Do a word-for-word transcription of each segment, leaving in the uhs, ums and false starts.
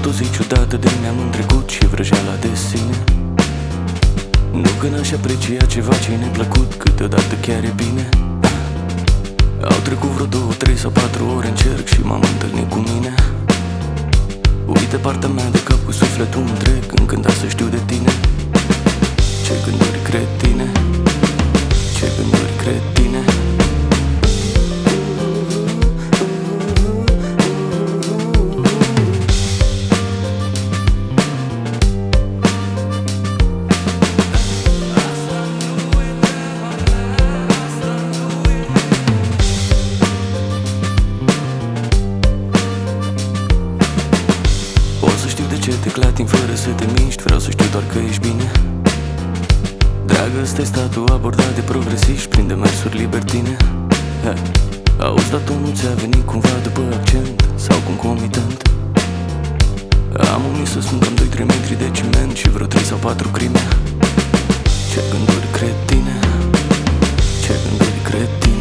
o zi ciudată de ne-am întrecut și vrăjeala de sine. Nu că n-aș aprecia ceva ce-i neplăcut, câteodată chiar e bine. Au trecut vreo două, trei sau patru ore în cerc și m-am întâlnit cu mine. Uite partea mea de cap cu sufletul întreg, încântat să știu de tine. Ce gânduri cretine, ce gânduri cretine. Ce te clatin fără să te miști, vreau să știu doar că ești bine. Dragă, ăsta-i statul abordat de progresiști prin demersuri libertine. Ha. Auzi, dar tonul ți-a venit cumva după accent sau concomitent? Am omis să spun că am doi trei metri de ciment și vreo trei sau patru crime. Ce gânduri cretine, ce gânduri cretine.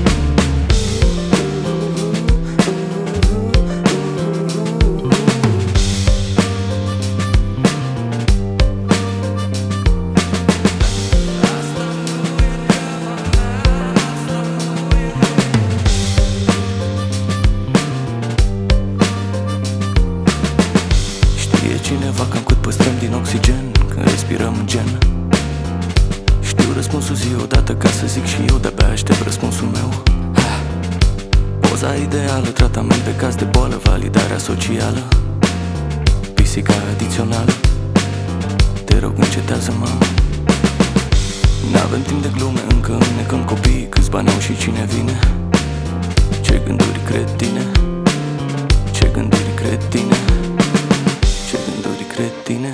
E cineva cam cât păstrăm din oxigen când respirăm gen. Știu răspunsul zi odată ca să zic și eu, de-abia aștept răspunsul meu. Poza ideală, tratament pe caz de boală, validarea socială, pisica adițională. Te rog, încetează-mă. N-avem timp de glume, încă înnecăm copiii, câți bani au și cine vine. Ce gânduri cretine, ce gânduri cretine, ce gânduri cretine.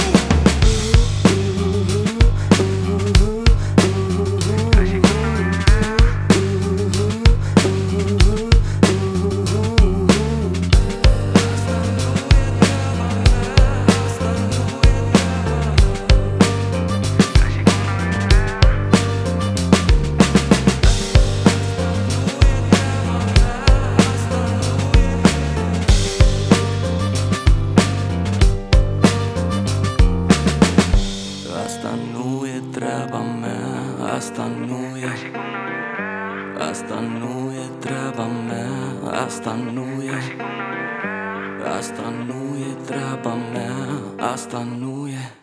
Asta nu e treaba mea, asta nu e. Asta nu e treaba mea, asta nu e. Asta nu e treaba mea, asta nu e.